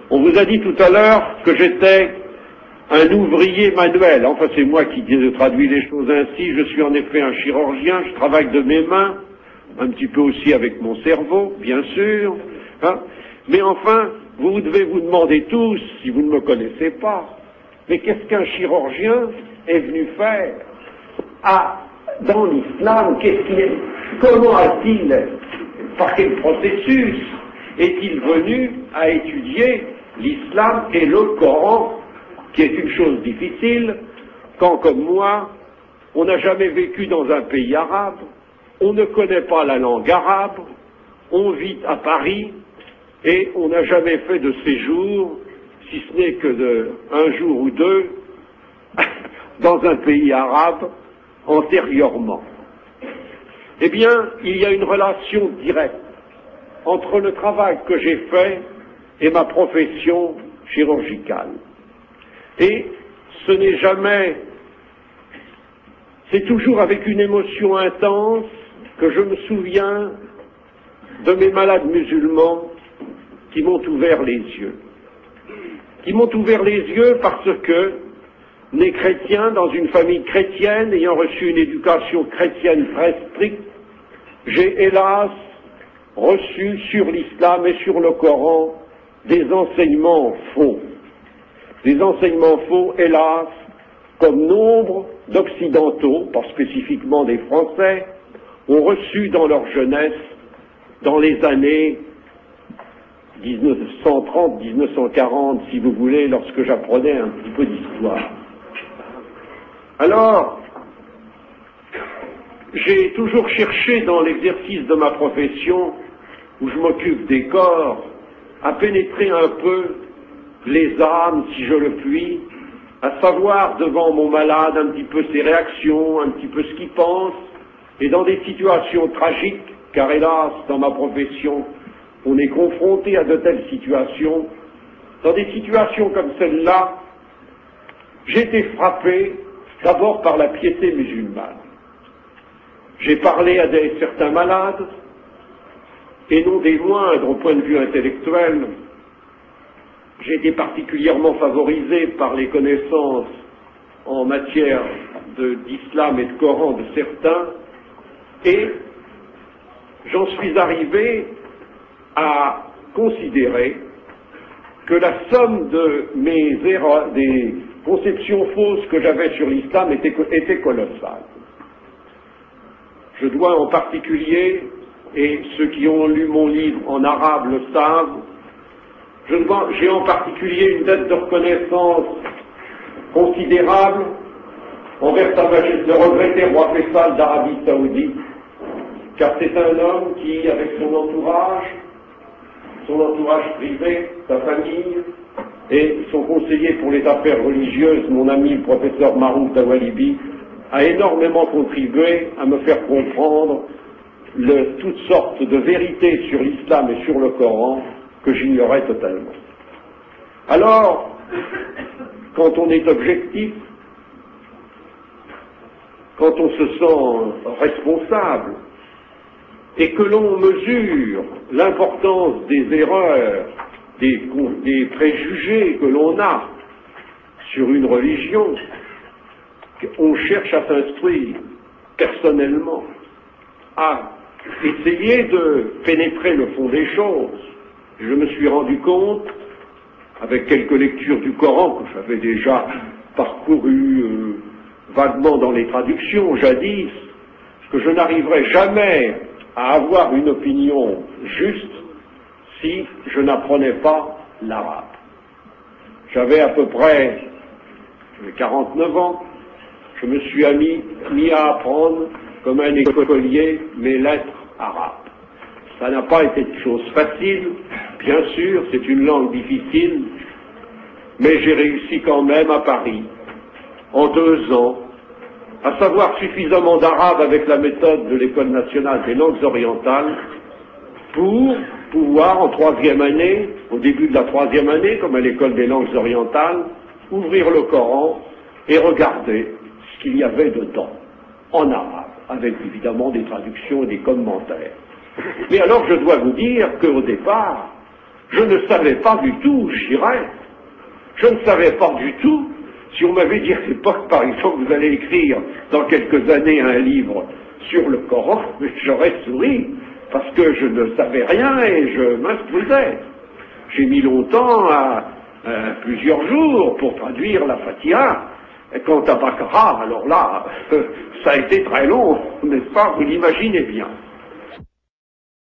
On vous a dit tout à l'heure que j'étais un ouvrier manuel. Enfin, c'est moi qui traduis les choses ainsi. Je suis en effet un chirurgien, je travaille de mes mains, un petit peu aussi avec mon cerveau, bien sûr. Hein. Mais enfin, vous devez vous demander tous, si vous ne me connaissez pas, mais qu'est-ce qu'un chirurgien est venu faire dans l'islam? Comment a-t-il, par quel processus est-il venu à étudier l'islam et le Coran, qui est une chose difficile quand, comme moi, on n'a jamais vécu dans un pays arabe, on ne connaît pas la langue arabe, on vit à Paris et on n'a jamais fait de séjour, si ce n'est que un jour ou deux, dans un pays arabe antérieurement. Eh bien, il y a une relation directe entre le travail que j'ai fait et ma profession chirurgicale. Et ce n'est jamais, c'est toujours avec une émotion intense que je me souviens de mes malades musulmans qui m'ont ouvert les yeux. Qui m'ont ouvert les yeux parce que, né chrétien, dans une famille chrétienne, ayant reçu une éducation chrétienne très stricte, j'ai hélas reçu sur l'islam et sur le Coran des enseignements faux. Des enseignements faux, hélas, comme nombre d'Occidentaux, pas spécifiquement des Français, ont reçu dans leur jeunesse, dans les années 1930, 1940, si vous voulez, lorsque j'apprenais un petit peu d'histoire. Alors, j'ai toujours cherché dans l'exercice de ma profession, où je m'occupe des corps, à pénétrer un peu les âmes, si je le puis, à savoir devant mon malade un petit peu ses réactions, un petit peu ce qu'il pense, et dans des situations tragiques, car hélas, dans ma profession, on est confronté à de telles situations, dans des situations comme celle-là, j'ai été frappé d'abord par la piété musulmane. J'ai parlé à certains malades, et non des moindres au point de vue intellectuel. J'ai été particulièrement favorisé par les connaissances en matière d'islam et de Coran de certains, et j'en suis arrivé à considérer que la somme de mes erreurs, des conceptions fausses que j'avais sur l'islam était colossale. Je dois en particulier, et ceux qui ont lu mon livre en arabe le savent, j'ai en particulier une dette de reconnaissance considérable envers Sa Majesté le regretté roi Faisal d'Arabie Saoudite, car c'est un homme qui, avec son entourage privé, sa famille, et son conseiller pour les affaires religieuses, mon ami le professeur Marouf Dawalibi, a énormément contribué à me faire comprendre toutes sortes de vérités sur l'islam et sur le Coran que j'ignorais totalement. Alors, quand on est objectif, quand on se sent responsable, et que l'on mesure l'importance des erreurs, des préjugés que l'on a sur une religion, on cherche à s'instruire personnellement, à essayer de pénétrer le fond des choses. Je me suis rendu compte, avec quelques lectures du Coran que j'avais déjà parcouru vaguement dans les traductions jadis, que je n'arriverai jamais à avoir une opinion juste si je n'apprenais pas l'arabe. J'avais à peu près 49 ans, je me suis mis à apprendre comme un écolier mes lettres arabes. Ça n'a pas été une chose facile, bien sûr, c'est une langue difficile, mais j'ai réussi quand même à Paris, en 2 ans, à savoir suffisamment d'arabe avec la méthode de l'École nationale des langues orientales pour pouvoir, en 3e année, au début de la 3e année, comme à l'École des langues orientales, ouvrir le Coran et regarder ce qu'il y avait dedans, en arabe, avec évidemment des traductions et des commentaires. Mais alors je dois vous dire qu'au départ, Je ne savais pas du tout où j'irais. Je ne savais pas du tout. Si on m'avait dit à l'époque, par exemple, vous allez écrire dans quelques années un livre sur le Coran, j'aurais souri, parce que je ne savais rien et je m'instruisais. J'ai mis longtemps, plusieurs jours, pour traduire la Fatiha. Et quant à Baqara, alors là, ça a été très long, n'est-ce pas? Vous l'imaginez bien.